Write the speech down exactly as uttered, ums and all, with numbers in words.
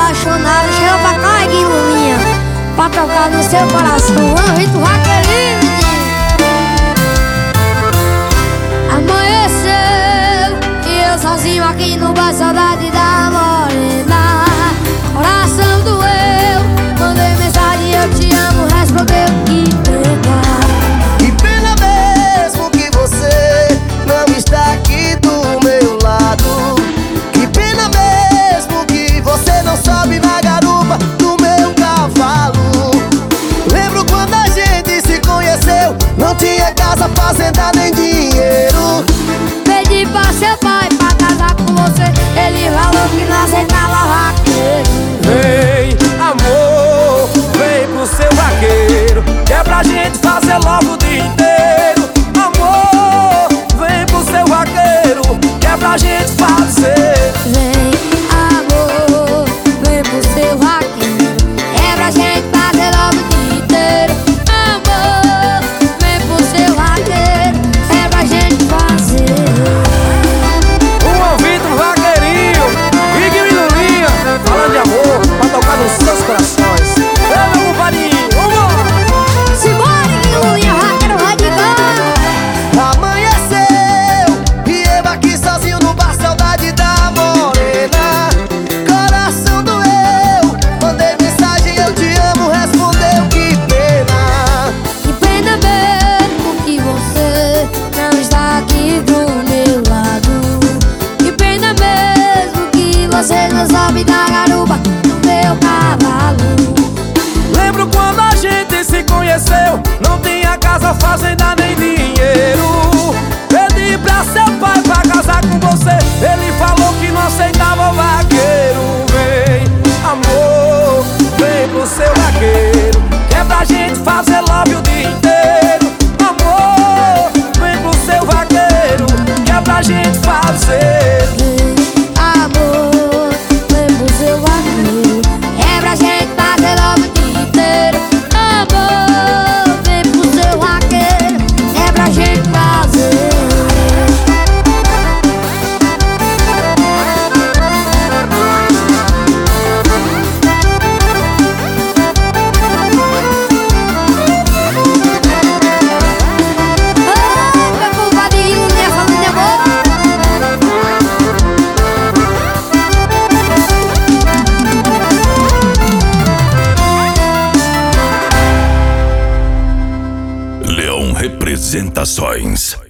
apaixonado, chega pra cá, Guilherminha, pra tocar no seu coração. Anjito Vaqueirinho. Amanheceu e eu sozinho aqui no bar, saudade da morena. Coração doeu, mandei mensagem, eu te amo, respondeu que pena. Que pena mesmo que você não está aqui do meu lado. Que pena mesmo que você não sobe na garupa do meu cavalo. Lembro quando a gente se conheceu, não tinha casa, fazenda nem dinheiro. Pedi pra seu pai pra casar com você, ele falou que não aceitava vaqueiro. Vem, amor, vem pro seu vaqueiro, que é pra gente fazer logo o dia inteiro. Amor, vem pro seu vaqueiro, que é pra gente fazer. Vem, amor, vem pro seu vaqueiro, é pra gente fazer logo o dia inteiro. Amor, vem pro seu vaqueiro, é pra gente fazer. Um ouvido vaqueirinho, Vigue e Lulinha, falando de amor, pra tocar nos seus corações. É, meu compadrinho, vamos! Simbora, Guilherminha, vaqueiro radical. Amanheceu e eu aqui sozinho no bar, saudade da morena. Coração doeu, mandei mensagem, eu te amo, respondeu que pena. Que pena mesmo que você não está aqui do meu lado. Que pena mesmo que você não sobe da garupa do meu cavalo. Lembro quando a gente se conheceu, não tinha casa, fazenda nem dinheiro. Pedi pra seu pai pra casar com você, ele falou que não aceitava vaqueiro. Vem, amor, vem pro seu vaqueiro, que é pra gente fazer love o dia inteiro. Amor, vem pro seu vaqueiro, que é pra gente fazer. Amor, vem pro seu vaqueiro, é pra gente fazer logo o dia inteiro. Amor, vem pro seu vaqueiro, é pra gente fazer. Ai, meu compadrinho, minha falando de amor. Leão Representações.